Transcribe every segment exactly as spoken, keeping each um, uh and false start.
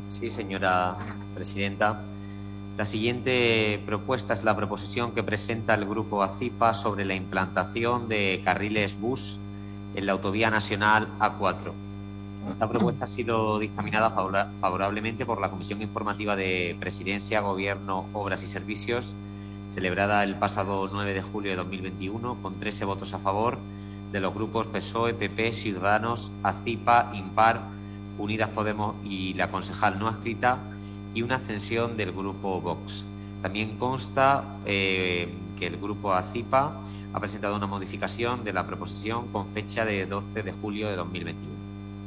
Sí, señora presidenta. La siguiente propuesta es la proposición que presenta el Grupo ACIPA sobre la implantación de carriles bus en la autovía nacional A cuatro. Esta propuesta ha sido dictaminada favorablemente por la Comisión Informativa de Presidencia, Gobierno, Obras y Servicios, celebrada el pasado nueve de julio de dos mil veintiuno, con trece votos a favor de los grupos P S O E, P P, Ciudadanos, ACIPA, Impar, Unidas Podemos y la concejal no adscrita, y una abstención del grupo Vox. También consta eh, que el grupo ACIPA ha presentado una modificación de la proposición con fecha de doce de julio de dos mil veintiuno.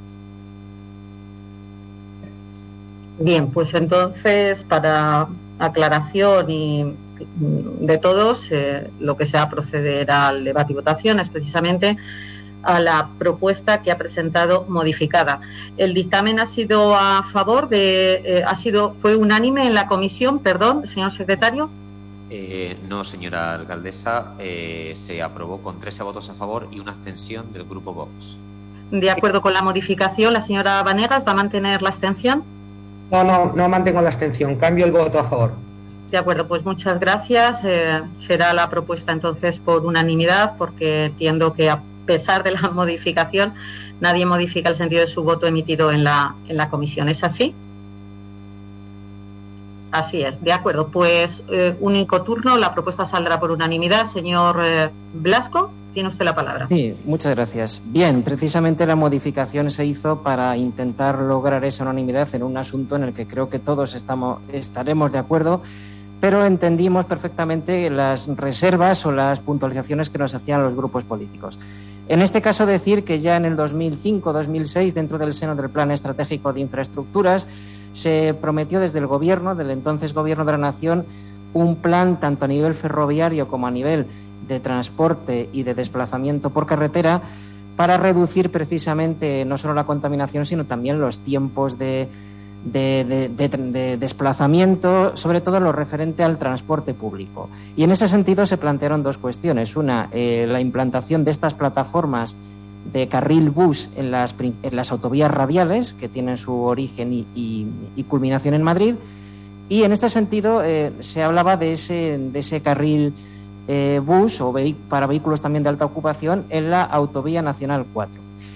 Bien, pues entonces, para aclaración y de todos, eh, lo que se va a proceder al debate y votación es precisamente a la propuesta que ha presentado modificada. El dictamen ha sido a favor de, eh, ha sido, fue unánime en la comisión, perdón, señor secretario. Eh, no, señora alcaldesa, eh, se aprobó con trece votos a favor y una abstención del grupo Vox. De acuerdo con la modificación, la señora Vanegas va a mantener la abstención. No, no, no mantengo la abstención, cambio el voto a favor. De acuerdo, pues muchas gracias. Eh, será la propuesta entonces por unanimidad, porque entiendo que a pesar de la modificación, nadie modifica el sentido de su voto emitido en la, en la comisión. ¿Es así? Así es. De acuerdo, pues eh, único turno, la propuesta saldrá por unanimidad. Señor eh, Blasco, tiene usted la palabra. Sí, muchas gracias. Bien, precisamente la modificación se hizo para intentar lograr esa unanimidad en un asunto en el que creo que todos estamos, estaremos de acuerdo, pero entendimos perfectamente las reservas o las puntualizaciones que nos hacían los grupos políticos. En este caso, decir que ya en el dos mil cinco dos mil seis, dentro del seno del Plan Estratégico de Infraestructuras, se prometió desde el Gobierno, del entonces Gobierno de la Nación, un plan tanto a nivel ferroviario como a nivel de transporte y de desplazamiento por carretera para reducir precisamente no solo la contaminación, sino también los tiempos de, de, de, de, de desplazamiento, sobre todo lo referente al transporte público. Y en ese sentido se plantearon dos cuestiones. Una, eh, la implantación de estas plataformas de carril bus en las, en las autovías radiales, que tienen su origen y, y, y culminación en Madrid. Y en este sentido eh, se hablaba de ese, de ese carril eh, bus o vehi- para vehículos también de alta ocupación en la autovía nacional cuatro,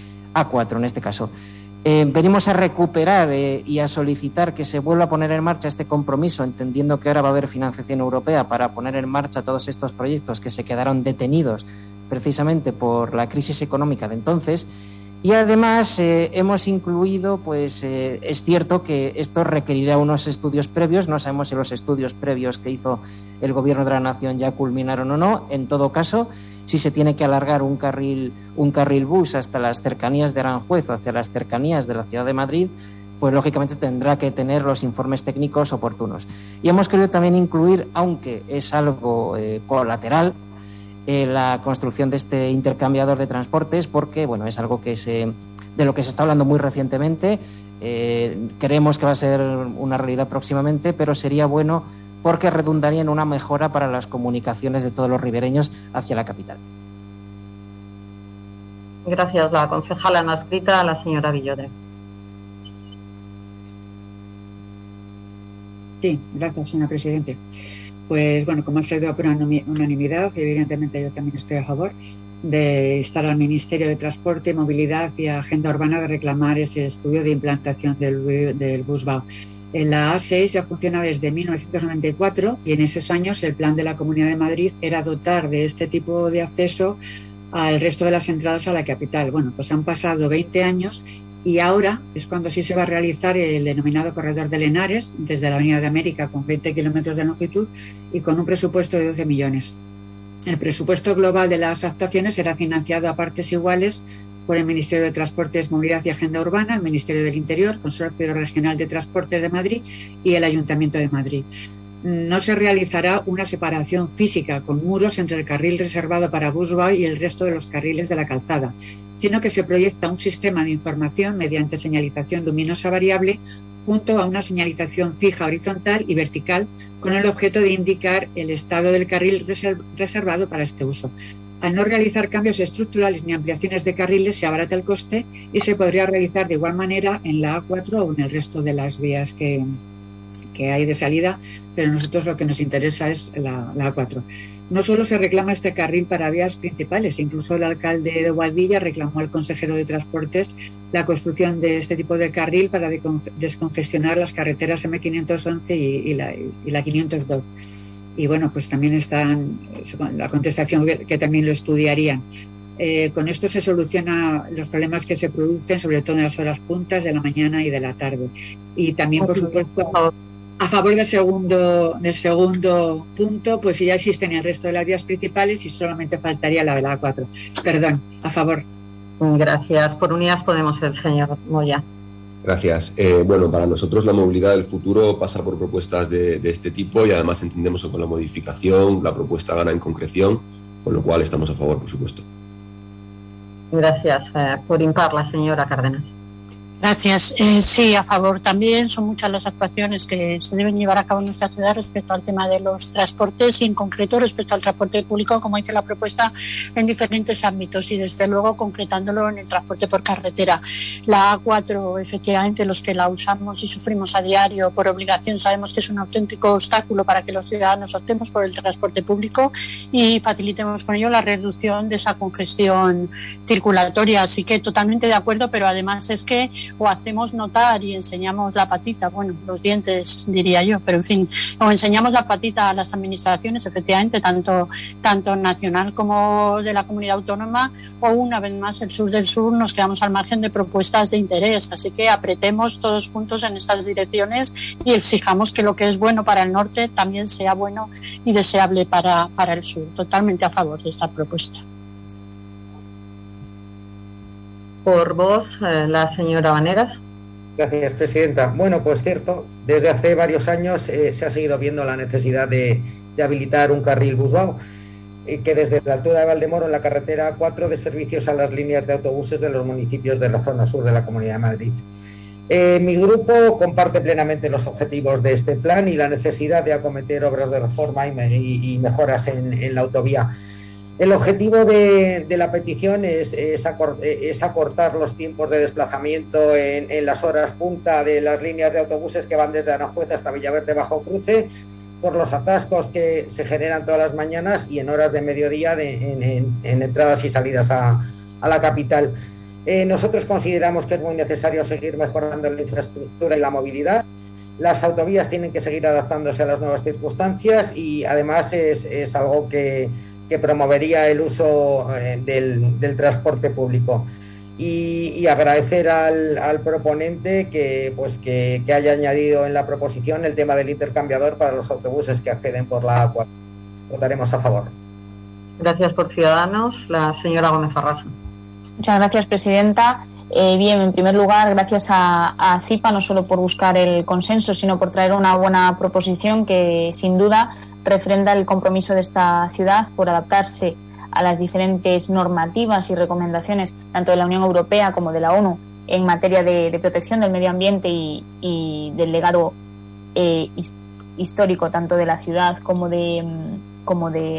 A cuatro en este caso. Eh, venimos a recuperar eh, y a solicitar que se vuelva a poner en marcha este compromiso, entendiendo que ahora va a haber financiación europea para poner en marcha todos estos proyectos que se quedaron detenidos precisamente por la crisis económica de entonces. Y además eh, hemos incluido, pues eh, es cierto que esto requerirá unos estudios previos, no sabemos si los estudios previos que hizo el Gobierno de la Nación ya culminaron o no. En todo caso, si se tiene que alargar un carril, un carril bus hasta las cercanías de Aranjuez o hacia las cercanías de la ciudad de Madrid, pues lógicamente tendrá que tener los informes técnicos oportunos. Y hemos querido también incluir, aunque es algo eh, colateral, Eh, la construcción de este intercambiador de transportes, porque bueno, es algo que se, de lo que se está hablando muy recientemente. Eh, creemos que va a ser una realidad próximamente, pero sería bueno porque redundaría en una mejora para las comunicaciones de todos los ribereños hacia la capital. Gracias. La concejala no adscrita, la señora Villode. Sí, gracias, señora presidente. Pues bueno, como ha sido por unanimidad, evidentemente yo también estoy a favor de instar al Ministerio de Transporte, Movilidad y Agenda Urbana de reclamar ese estudio de implantación del, del Busbao. En la A seis ya funciona desde mil novecientos noventa y cuatro y en esos años el plan de la Comunidad de Madrid era dotar de este tipo de acceso al resto de las entradas a la capital. Bueno, pues han pasado veinte años y ahora es cuando sí se va a realizar el denominado Corredor de Henares, desde la Avenida de América, con veinte kilómetros de longitud y con un presupuesto de doce millones. El presupuesto global de las actuaciones será financiado a partes iguales por el Ministerio de Transportes, Movilidad y Agenda Urbana, el Ministerio del Interior, Consorcio Regional de Transportes de Madrid y el Ayuntamiento de Madrid. No se realizará una separación física con muros entre el carril reservado para Busbao y el resto de los carriles de la calzada, sino que se proyecta un sistema de información mediante señalización luminosa variable junto a una señalización fija horizontal y vertical con el objeto de indicar el estado del carril reservado para este uso. Al no realizar cambios estructurales ni ampliaciones de carriles, se abarata el coste y se podría realizar de igual manera en la A cuatro o en el resto de las vías que, que hay de salida, pero a nosotros lo que nos interesa es la, la A cuatro. No solo se reclama este carril para vías principales, incluso el alcalde de Boadilla reclamó al consejero de Transportes la construcción de este tipo de carril para descongestionar las carreteras eme quinientos once y, y, la, y la quinientos dos. Y bueno, pues también están la contestación que, que también lo estudiarían. Eh, con esto se solucionan los problemas que se producen, sobre todo en las horas puntas de la mañana y de la tarde. Y también, por supuesto, a favor del segundo, del segundo punto, pues ya existen en el resto de las vías principales y solamente faltaría la de la A cuatro. Perdón, a favor. Gracias. Por Unidas Podemos, el señor Moya. Gracias. Eh, bueno, para nosotros la movilidad del futuro pasa por propuestas de, de este tipo y además entendemos que con la modificación la propuesta gana en concreción, con lo cual estamos a favor, por supuesto. Gracias. Eh, por impar, la señora Cárdenas. Gracias. Eh, sí, a favor también. Son muchas las actuaciones que se deben llevar a cabo en nuestra ciudad respecto al tema de los transportes y en concreto respecto al transporte público, como dice la propuesta, en diferentes ámbitos y desde luego concretándolo en el transporte por carretera. La A cuatro, efectivamente, los que la usamos y sufrimos a diario por obligación sabemos que es un auténtico obstáculo para que los ciudadanos optemos por el transporte público y facilitemos con ello la reducción de esa congestión circulatoria. Así que totalmente de acuerdo, pero además es que o hacemos notar y enseñamos la patita, bueno, los dientes diría yo, pero en fin, o enseñamos la patita a las administraciones, efectivamente, tanto, tanto nacional como de la comunidad autónoma, o una vez más el sur del sur nos quedamos al margen de propuestas de interés, así que apretemos todos juntos en estas direcciones y exijamos que lo que es bueno para el norte también sea bueno y deseable para, para el sur. Totalmente a favor de esta propuesta. Por voz, eh, la señora Vanegas. Gracias, presidenta. Bueno, pues cierto, desde hace varios años eh, se ha seguido viendo la necesidad de, de habilitar un carril Busbao, eh, que desde la altura de Valdemoro en la carretera A cuatro de servicios a las líneas de autobuses de los municipios de la zona sur de la Comunidad de Madrid. Eh, mi grupo comparte plenamente los objetivos de este plan y la necesidad de acometer obras de reforma y, me, y, y mejoras en, en la autovía. El objetivo de, de la petición es, es, acor, es acortar los tiempos de desplazamiento en, en las horas punta de las líneas de autobuses que van desde Aranjuez hasta Villaverde Bajo Cruce, por los atascos que se generan todas las mañanas y en horas de mediodía de, en, en, en entradas y salidas a, a la capital. Eh, nosotros consideramos que es muy necesario seguir mejorando la infraestructura y la movilidad. Las autovías tienen que seguir adaptándose a las nuevas circunstancias y además es, es algo que que promovería el uso eh, del, del transporte público. Y, y agradecer al, al proponente que, pues, que, que haya añadido en la proposición el tema del intercambiador para los autobuses que acceden por la A cuatro. Votaremos a favor. Gracias. Por Ciudadanos, la señora Gómez Farrasa. Muchas gracias, presidenta. Eh, bien, en primer lugar, gracias a, a CIPA, no solo por buscar el consenso, sino por traer una buena proposición que, sin duda, refrenda el compromiso de esta ciudad por adaptarse a las diferentes normativas y recomendaciones tanto de la Unión Europea como de la ONU en materia de, de protección del medio ambiente y, y del legado eh, histórico tanto de la ciudad como de como de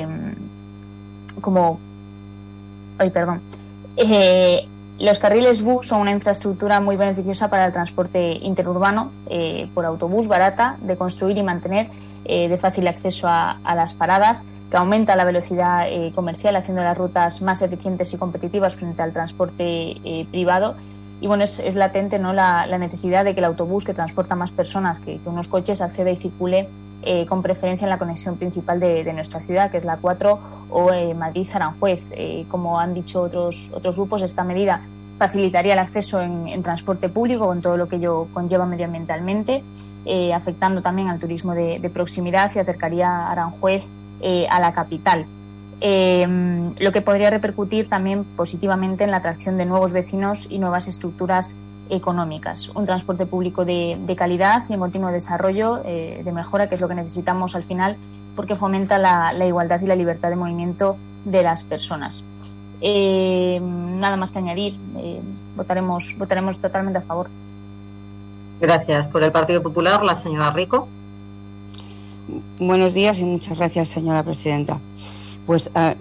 como ay perdón eh, los carriles bus son una infraestructura muy beneficiosa para el transporte interurbano eh, por autobús, barata de construir y mantener, eh, de fácil acceso a, a las paradas, que aumenta la velocidad eh, comercial, haciendo las rutas más eficientes y competitivas frente al transporte eh, privado. Y bueno, es, es latente, ¿no?, la, la necesidad de que el autobús, que transporta más personas que, que unos coches, acceda y circule eh, con preferencia en la conexión principal de, de nuestra ciudad, que es la A cuatro o eh, Madrid-Aranjuez. Eh, como han dicho otros, otros grupos, esta medida facilitaría el acceso en, en transporte público con todo lo que ello conlleva medioambientalmente, eh, afectando también al turismo de, de proximidad y acercaría a Aranjuez eh, a la capital. Eh, lo que podría repercutir también positivamente en la atracción de nuevos vecinos y nuevas estructuras económicas. Un transporte público de, de calidad y en continuo desarrollo, eh, de mejora, que es lo que necesitamos al final, porque fomenta la, la igualdad y la libertad de movimiento de las personas. Eh, nada más que añadir. Eh, votaremos, votaremos totalmente a favor. Gracias. Por el Partido Popular, la señora Rico. Buenos días y muchas gracias, señora presidenta. Pues uh,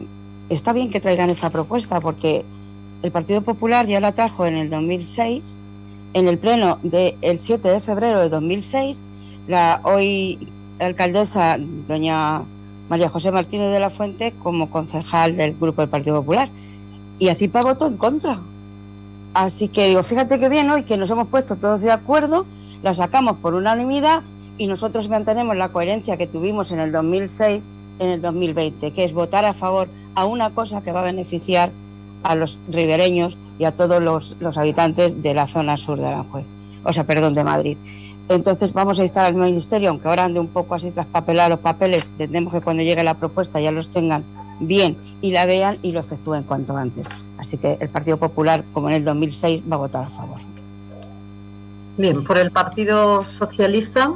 está bien que traigan esta propuesta, porque el Partido Popular ya la trajo en el dos mil seis, en el pleno del siete de febrero de dos mil seis, la hoy alcaldesa doña María José Martínez de la Fuente como concejal del Grupo del Partido Popular, y ACIPA votó en contra. Así que digo, fíjate qué bien hoy que nos hemos puesto todos de acuerdo, la sacamos por unanimidad y nosotros mantenemos la coherencia que tuvimos en el dos mil seis, en el dos mil veinte, que es votar a favor a una cosa que va a beneficiar a los ribereños y a todos los, los habitantes de la zona sur de Aranjuez, o sea, perdón, de Madrid. Entonces vamos a instar al Ministerio, aunque ahora ande un poco así traspapelado los papeles, entendemos que cuando llegue la propuesta ya los tengan bien y la vean y lo efectúen cuanto antes. Así que el Partido Popular, como en el dos mil seis, va a votar a favor. Bien, por el Partido Socialista,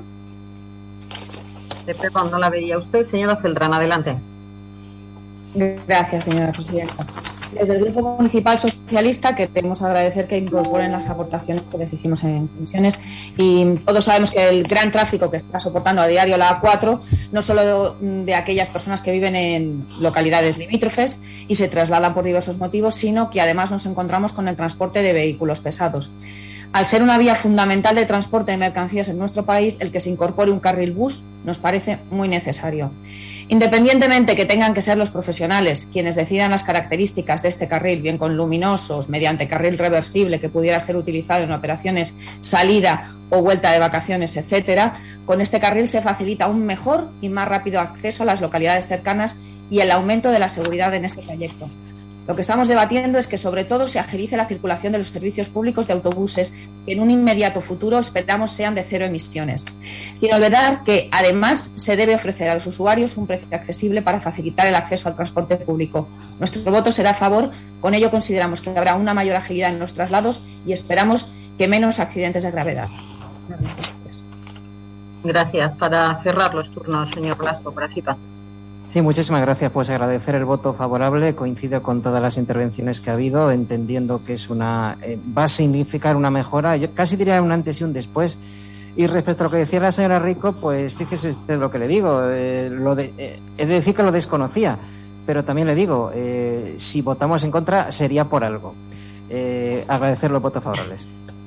de perdón, no la veía usted, señora Celdrán, adelante. Gracias, señora presidenta. Desde el Grupo Municipal Socialista queremos agradecer que incorporen las aportaciones que les hicimos en comisiones, y todos sabemos que el gran tráfico que está soportando a diario la A cuatro, no solo de, de aquellas personas que viven en localidades limítrofes y se trasladan por diversos motivos, sino que además nos encontramos con el transporte de vehículos pesados. Al ser una vía fundamental de transporte de mercancías en nuestro país, el que se incorpore un carril bus nos parece muy necesario. Independientemente que tengan que ser los profesionales quienes decidan las características de este carril, bien con luminosos, mediante carril reversible que pudiera ser utilizado en operaciones salida o vuelta de vacaciones, etcétera, con este carril se facilita un mejor y más rápido acceso a las localidades cercanas y el aumento de la seguridad en este trayecto. Lo que estamos debatiendo es que sobre todo se agilice la circulación de los servicios públicos de autobuses, que en un inmediato futuro esperamos sean de cero emisiones. Sin olvidar que además se debe ofrecer a los usuarios un precio accesible para facilitar el acceso al transporte público. Nuestro voto será a favor, con ello consideramos que habrá una mayor agilidad en los traslados y esperamos que menos accidentes de gravedad. Gracias. Gracias. Para cerrar los turnos, señor Blasco, por ACIPA. Sí, muchísimas gracias. Pues agradecer el voto favorable. Coincido con todas las intervenciones que ha habido, entendiendo que es una eh, va a significar una mejora. Yo casi diría un antes y un después. Y respecto a lo que decía la señora Rico, pues fíjese usted lo que le digo. Eh, lo de, eh, he de decir que lo desconocía, pero también le digo, eh, si votamos en contra sería por algo. Eh, agradecer los votos favorables.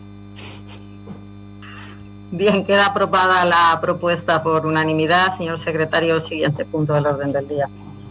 Bien, queda aprobada la propuesta por unanimidad. Señor secretario, siguiente punto del orden del día.